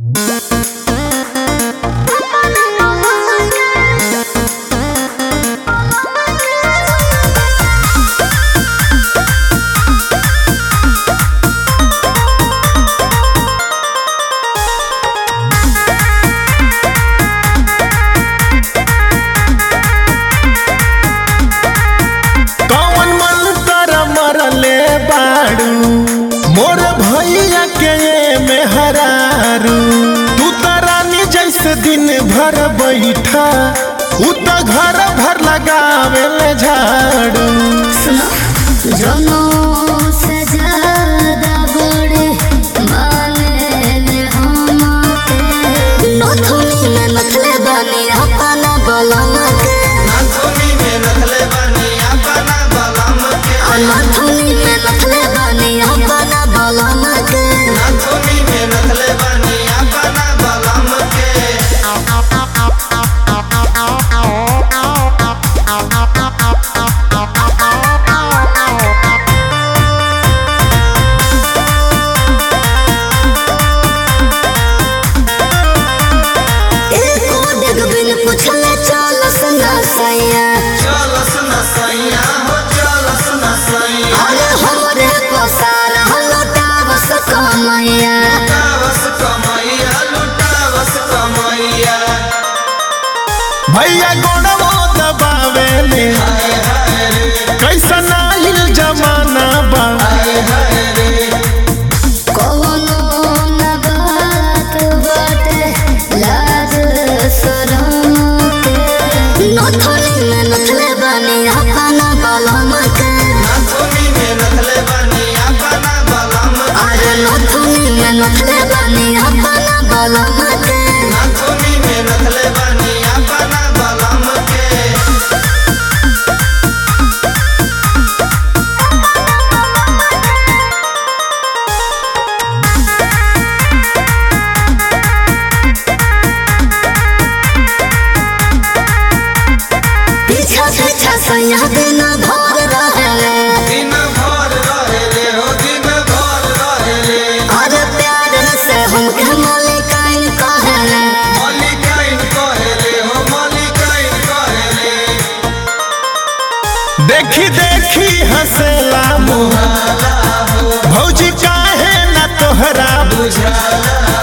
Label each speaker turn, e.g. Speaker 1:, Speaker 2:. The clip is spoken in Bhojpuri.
Speaker 1: मोर भैया के में हरारू तू तरानी जैसे दिन भर बैठा उ तो घर भर लगावे ले झाड़ू।
Speaker 2: से ज्यादा बड़े माने हमके नथुनी में नथले बनी अपना बलम के
Speaker 3: नथुनी में नथले बनी अपना बलम के
Speaker 2: नथुनी में नथले बनी अपना बलम के
Speaker 3: नथुनी में नथले बनी अपना बलम के
Speaker 2: पूछले चलस न सैया
Speaker 3: चलस न सैया हो चलस न सैया
Speaker 2: अरे हमरे पसार लुटावस कमैया
Speaker 3: लुटावस कमैया लुटावस कमैया
Speaker 1: भैया गोड़वो दबावे ले कैसन आइल जमाना बा
Speaker 2: कोनो न बात बाटे लाज शरम के नथुनी में नथले बनी अपना बलम के
Speaker 3: नथुनी में नथले बनी अपना बलम
Speaker 2: अरे नथुनी में नथले बनी अपना बलम के
Speaker 3: नथुनी में नथले बनी अपना बलम के
Speaker 2: पीछा पीछा सैया दिन भर रहे
Speaker 3: दिन भर रहेले हो दिन भर रहेले
Speaker 2: अरे प्यार से हमके मलिकाइन कहेले
Speaker 3: मलिकाइन कहेले हो मलिकाइन कहेले
Speaker 1: देखी देखी हंसेला मुँह भौजी काहे न तोहरा
Speaker 3: बुझाला